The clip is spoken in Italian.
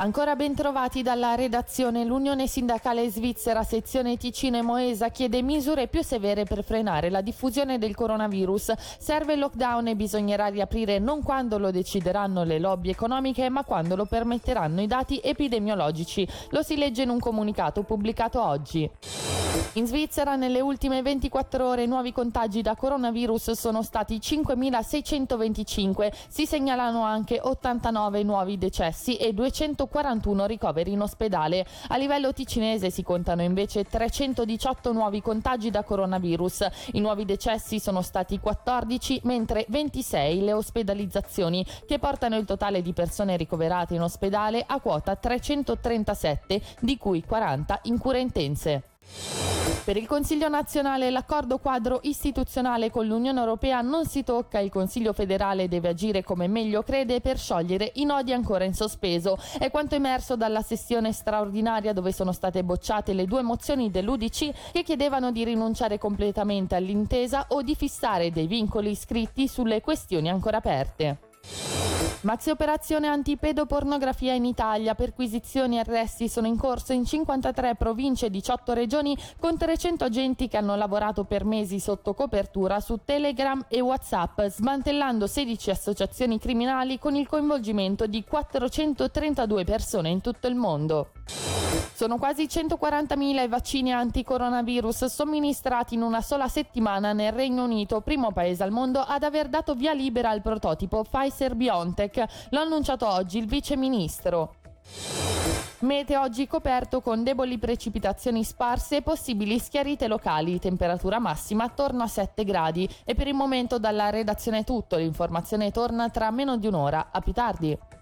Ancora ben trovati dalla redazione. L'Unione Sindacale Svizzera, sezione Ticino e Moesa, chiede misure più severe per frenare la diffusione del coronavirus. Serve il lockdown e bisognerà riaprire non quando lo decideranno le lobby economiche, ma quando lo permetteranno i dati epidemiologici. Lo si legge in un comunicato pubblicato oggi. In Svizzera nelle ultime 24 ore nuovi contagi da coronavirus sono stati 5.625, si segnalano anche 89 nuovi decessi e 241 ricoveri in ospedale. A livello ticinese si contano invece 318 nuovi contagi da coronavirus. I nuovi decessi sono stati 14, mentre 26 le ospedalizzazioni, che portano il totale di persone ricoverate in ospedale a quota 337, di cui 40 in cure intense. Per il Consiglio nazionale l'accordo quadro istituzionale con l'Unione Europea non si tocca. Il Consiglio federale deve agire come meglio crede per sciogliere i nodi ancora in sospeso. È quanto emerso dalla sessione straordinaria, dove sono state bocciate le 2 mozioni dell'UDC che chiedevano di rinunciare completamente all'intesa o di fissare dei vincoli scritti sulle questioni ancora aperte. Maxi operazione antipedopornografia in Italia. Perquisizioni e arresti sono in corso in 53 province e 18 regioni, con 300 agenti che hanno lavorato per mesi sotto copertura su Telegram e WhatsApp, smantellando 16 associazioni criminali con il coinvolgimento di 432 persone in tutto il mondo. Sono quasi 140.000 i vaccini anti-coronavirus somministrati in una sola settimana nel Regno Unito, primo paese al mondo ad aver dato via libera al prototipo Pfizer-BioNTech. L'ha annunciato oggi il vice ministro. Mete oggi coperto con deboli precipitazioni sparse e possibili schiarite locali, temperatura massima attorno a 7 gradi. E per il momento dalla redazione è tutto, l'informazione torna tra meno di un'ora. A più tardi.